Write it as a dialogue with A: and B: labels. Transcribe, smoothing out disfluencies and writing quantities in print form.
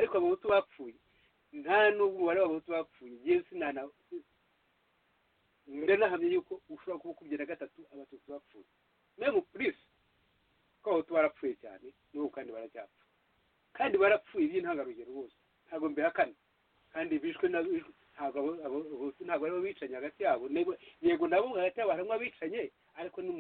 A: ariko abahutu bapfuye nta n'ubwo umubare w'abahutu bapfuye yewe sinana ndanahamye yuko ushobora kuba ukubye na gatatu abatutsi bapfuye memu purisi ko abahutu barapfuye cyane n'ubu kandi baracyapfa kandi barapfuye by'intangarugero bose ntabwo mbihakana kandi bishwe ntabwo abahutu ntabwo aribo bicanye hagati yabo yego nabo hagati yabo harimo abicanye ariko